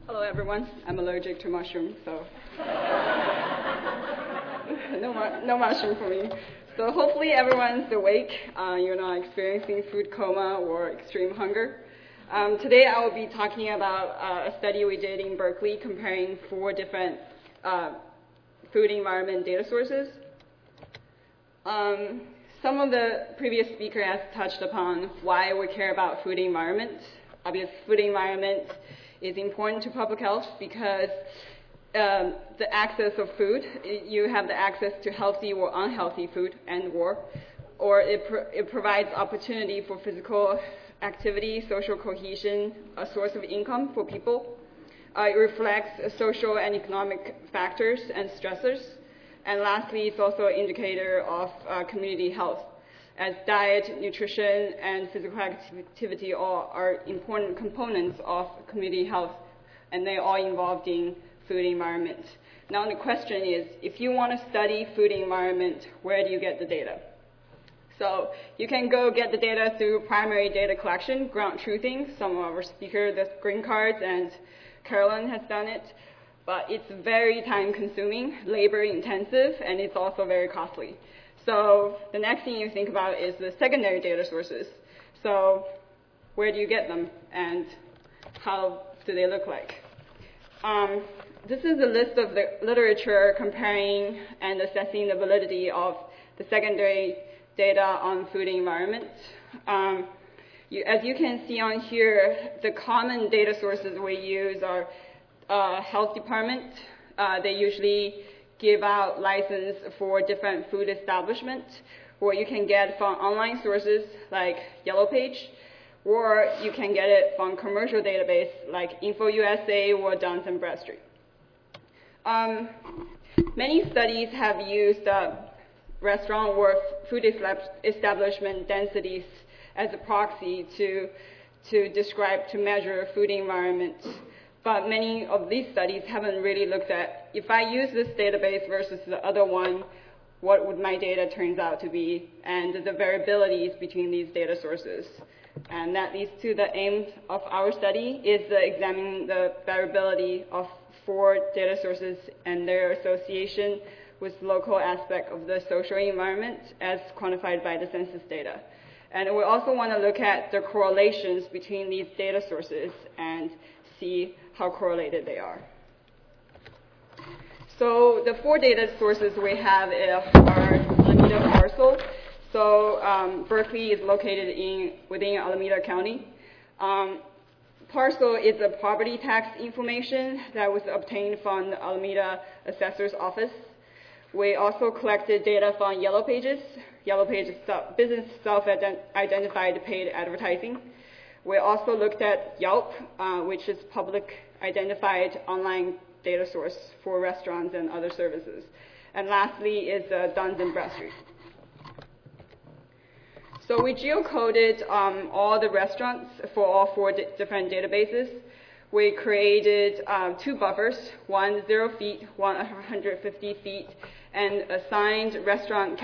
Hello, everyone. I'm allergic to mushrooms, so no mushroom for me. So hopefully everyone's awake. You're not experiencing food coma or extreme hunger. Today I will be talking about a study we did in Berkeley comparing 4 different food environment data sources. Some of the previous speaker has touched upon why we care about food environment. Obviously, food environment is important to public health because the access of food, you have the access to healthy or unhealthy food or it provides opportunity for physical activity, social cohesion, a source of income for people. It reflects social and economic factors and stressors. And lastly, it's also an indicator of community health, as diet, nutrition, and physical activity all are important components of community health, and they're all involved in food environment. Now the question is, if you want to study food environment, where do you get the data? So you can go get the data through primary data collection, ground truthing. Some of our speakers, the green cards, and Carolyn has done it. But it's very time-consuming, labor-intensive, and it's also very costly. So the next thing you think about is the secondary data sources. So where do you get them, and how do they look like? This is a list of the literature comparing and assessing the validity of the secondary data on food environment. As you can see on here, the common data sources we use are health department. They usually give out license for different food establishments, or you can get from online sources like Yellow Page, or you can get it from commercial database like InfoUSA or Dun & Bradstreet. Many studies have used restaurant or food establishment densities as a proxy to measure food environment. But many of these studies haven't really looked at, if I use this database versus the other one, what would my data turns out to be, and the variabilities between these data sources. And that leads to the aim of our study, is examining the variability of 4 data sources and their association with local aspect of the social environment as quantified by the census data. And we also want to look at the correlations between these data sources and see how correlated they are. So the 4 data sources we have are Alameda Parcel. So Berkeley is located within Alameda County. Parcel is a property tax information that was obtained from the Alameda Assessor's Office. We also collected data from Yellow Pages. Yellow Pages business self-identified paid advertising. We also looked at Yelp, which is public identified online data source for restaurants and other services. And lastly is Dun & Bradstreet. So we geocoded all the restaurants for all 4 different databases. We created 2 buffers, one 0 feet, one 150 feet, and assigned the restaurant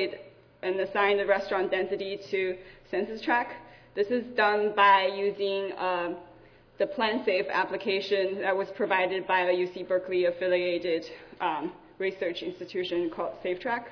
density to census tract. This is done by using the PlanSafe application that was provided by a UC Berkeley affiliated research institution called SafeTrack.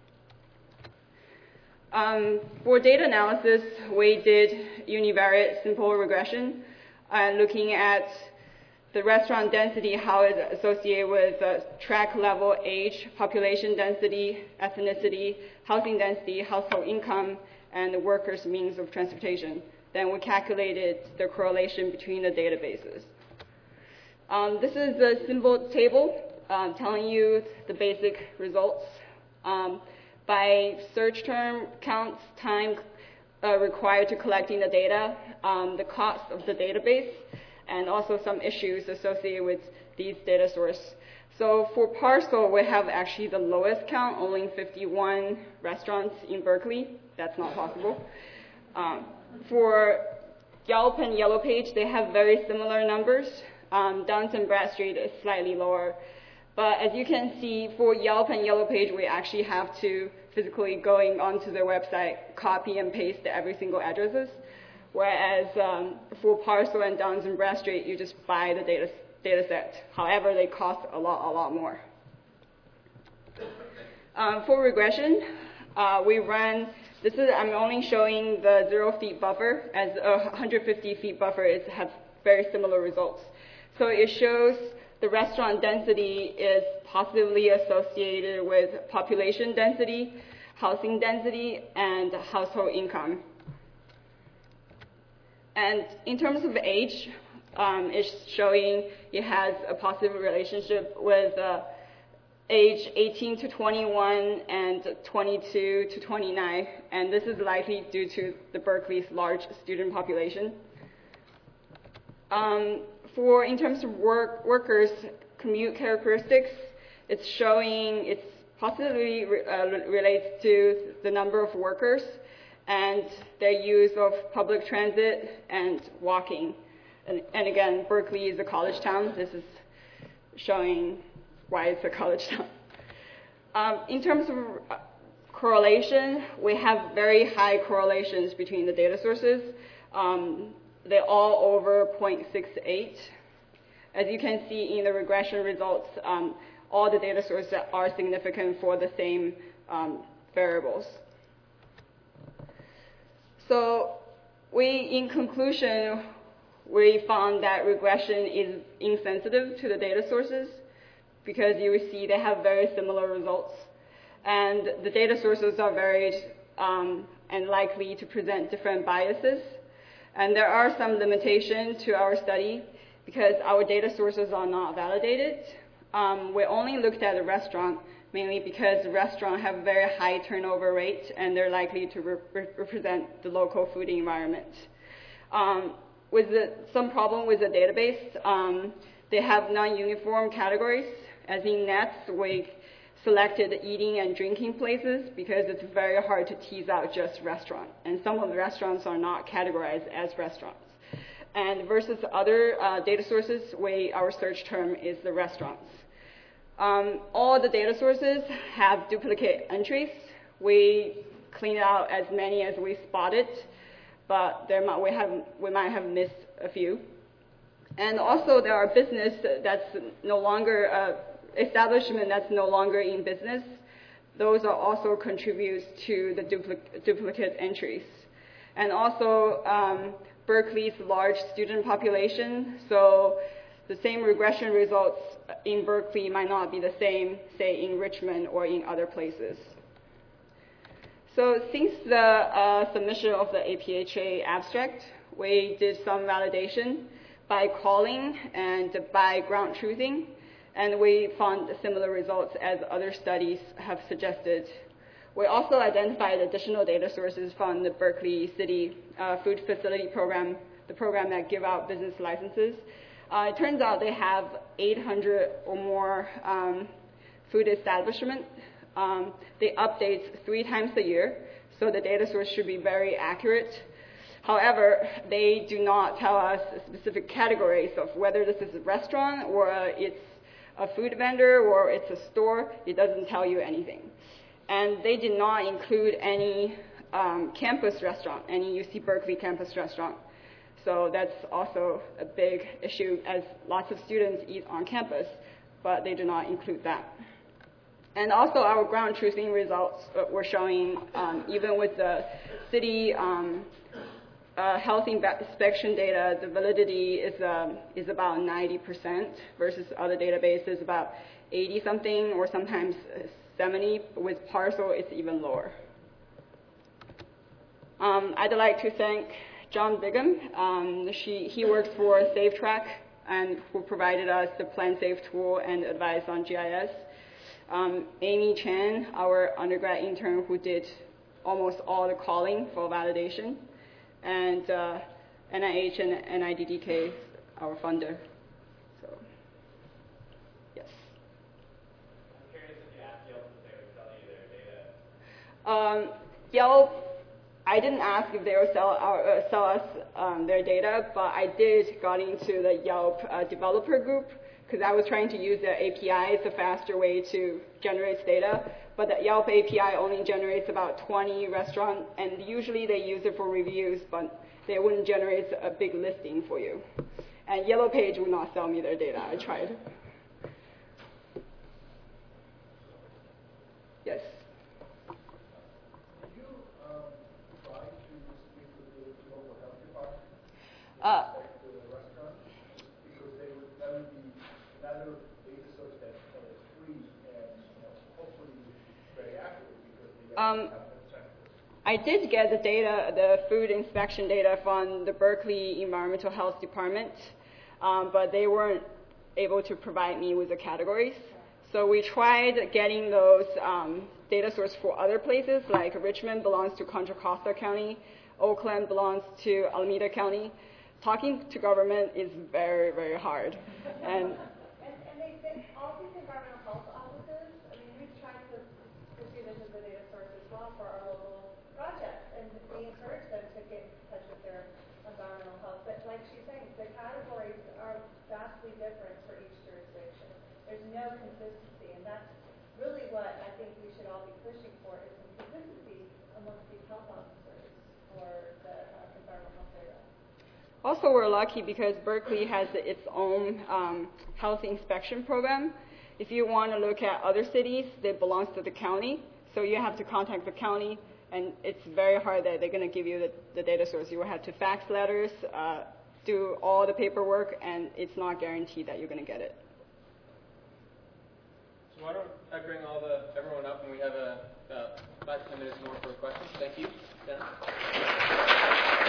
For data analysis, we did univariate simple regression, looking at the restaurant density, how it's associated with tract level, age, population density, ethnicity, housing density, household income, and the workers' means of transportation. Then we calculated the correlation between the databases. This is a simple table telling you the basic results. By search term counts, time required to collecting the data, the cost of the database, and also some issues associated with these data sources. So for Parcel, we have actually the lowest count, only 51 restaurants in Berkeley. That's not possible. For Yelp and Yellow Page, they have very similar numbers. Dun & Bradstreet is slightly lower. But as you can see, for Yelp and Yellow Page, we actually have to physically going onto their website, copy and paste every single addresses. Whereas for Parcel and Dun & Bradstreet, you just buy the data set. However, they cost a lot more. For regression, we run, I'm only showing the 0 feet buffer, as a 150 feet buffer has very similar results. So it shows the restaurant density is possibly associated with population density, housing density, and household income. And in terms of age, it's showing it has a positive relationship with age 18 to 21 and 22 to 29, and this is likely due to the Berkeley's large student population. In terms of workers' commute characteristics, it's showing it's possibly relates to the number of workers and their use of public transit and walking. And again, Berkeley is a college town. This is showing why it's a college town. In terms of correlation, we have very high correlations between the data sources. They're all over 0.68. As you can see in the regression results, all the data sources are significant for the same variables. So in conclusion, we found that regression is insensitive to the data sources because you will see they have very similar results. And the data sources are varied and likely to present different biases. And there are some limitations to our study because our data sources are not validated. We only looked at the restaurant mainly because restaurants have a very high turnover rate and they're likely to represent the local food environment. With some problem with the database, they have non-uniform categories. As in NETS, we selected eating and drinking places because it's very hard to tease out just restaurant. And some of the restaurants are not categorized as restaurants. And versus other data sources, our search term is the restaurants. All the data sources have duplicate entries. We cleaned out as many as we spotted, but we might have missed a few. And also there are business that's no longer establishment that's no longer in business. Those are also contributes to the duplicate entries. And also Berkeley's large student population, so the same regression results in Berkeley might not be the same, say, in Richmond or in other places. So since the submission of the APHA abstract, we did some validation by calling and by ground truthing, and we found similar results as other studies have suggested. We also identified additional data sources from the Berkeley City Food Facility Program, the program that give out business licenses. It turns out they have 800 or more food establishments. They update 3 times a year, so the data source should be very accurate. However, they do not tell us specific categories of whether this is a restaurant or it's a food vendor or it's a store. It doesn't tell you anything. And they did not include any campus restaurant, any UC Berkeley campus restaurant. So that's also a big issue as lots of students eat on campus, but they do not include that. And also our ground truthing results were showing, even with the city health inspection data, the validity is about 90% versus other databases about 80-something or sometimes 70. With parcel, it's even lower. I'd like to thank John Bigham. He works for SafeTrack and who provided us the PlanSafe tool and advice on GIS. Amy Chan, our undergrad intern who did almost all the calling for validation. And NIH and NIDDK, our funder. So, yes. I'm curious if you asked Yelp if they would sell you their data. Yelp, I didn't ask if they would sell us their data, but I did got into the Yelp developer group because I was trying to use the API. It's a faster way to generate data. But the Yelp API only generates about 20 restaurants, and usually they use it for reviews, but they wouldn't generate a big listing for you. And Yellow Page would not sell me their data. I tried. Yes? Did you try to speak with the local health department with respect to the restaurant? Because that would be another data source that is free and hopefully very accurate because they have to check this. I did get the data, the food inspection data from the Berkeley Environmental Health Department, but they weren't able to provide me with the categories. So we tried getting those data sources for other places, like Richmond belongs to Contra Costa County, Oakland belongs to Alameda County. Talking to government is very, very hard. And all these environmental health offices, I mean, we've tried to pursue this as a data source as well for our local projects, and we encourage them to get in touch with their environmental health. But like she's saying, the categories are vastly different for each jurisdiction. There's no consistency, and that's really what I think we should all be pushing for, is some consistency amongst these health officers for the environmental health data. also, we're lucky because Berkeley has its own health inspection program. If you want to look at other cities, that belongs to the county, so you have to contact the county, and it's very hard that they're going to give you the data source. You will have to fax letters, do all the paperwork, and it's not guaranteed that you're going to get it. So why don't I bring everyone up, and we have 5 to 10 minutes more for questions. Thank you. Yeah.